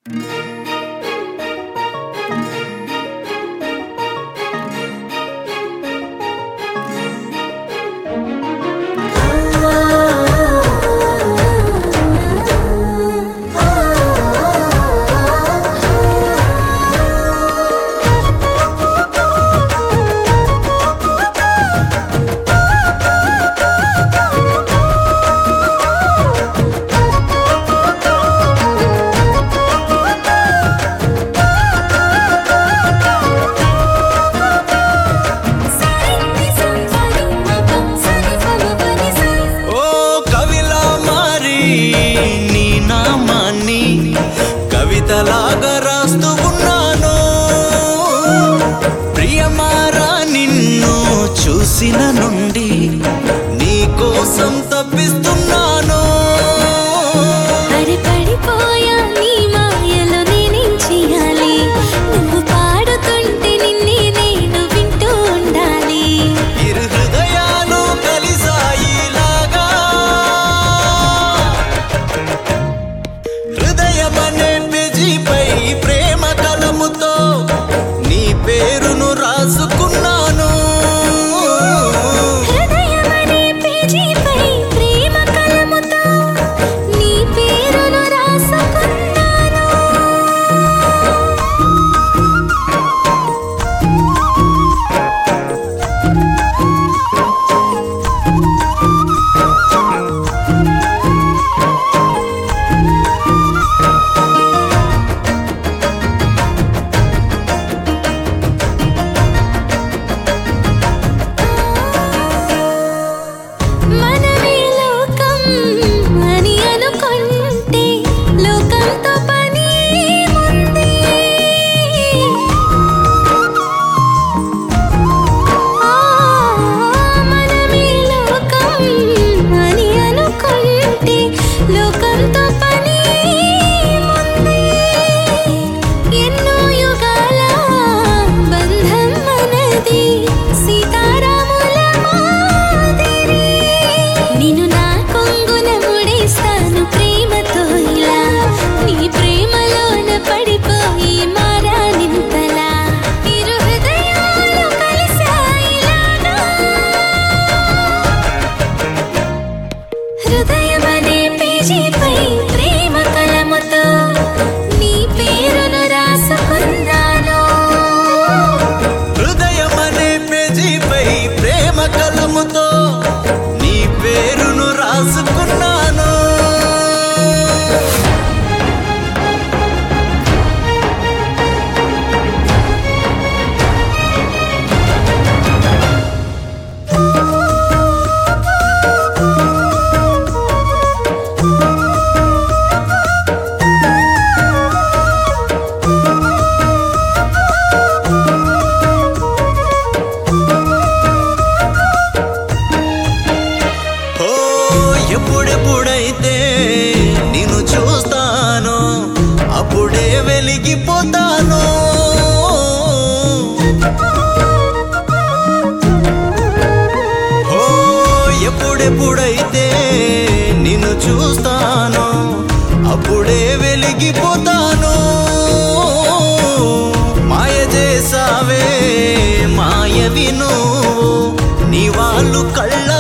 కవితలాగా రాస్తూ ఉన్నాను. ప్రియమారా నిన్ను చూసిన నుండి నీ కోసం తప్పిస్తున్నాను. పడిపోయా నీ మాయలో నేనేం చెయ్యాలి? నువ్వు పాడుతుంటే నిన్నే నేను వింటూ ఉండాలి. ఇరు హృదయాలు కలిసాయిలాగా హృదయమనే పేజీపై ప్రేమ కలముతో నీ పేరును రాసుకున్నాను. హృదయమనే పేజీపై ప్రేమ కలముతో నీ పేరును రాసుకున్నాను. మనమే లోకం అని అనుకుంటే లోకంతో పని ఉంది. మనమే లోకం అని అనుకుంటే లోకంతో పని ఉంది. ఎన్నో యుగాల బంధం మనది సీతారాముల మాదిరి. నిన్ను నా కొంగున ముడేస్తాను ప్రేమతో ఇలా. నీ ప్రేమలోన పడిపోయి మారానింతలా. ఇరు హృదయాలు కలిసాయిలాగా హృదయమనే పేజీపై ప్రేమ కలముతో నీ పేరును రాసుకున్నాను. హృదయమనే పేజీపై ప్రేమ కలముతో నీ పేరును రాసుకున్నాను. ఓ ఎప్పుడెప్పుడైతే నిన్ను చూస్తానో అప్పుడే వెలిగిపోతాను. ఓ ఎప్పుడెప్పుడైతే నిన్ను చూస్తానో అప్పుడే వెలిగిపోతాను. మాయ చేసావే మాయవి నువ్వు నీ వాళ్ళు కళ్ళ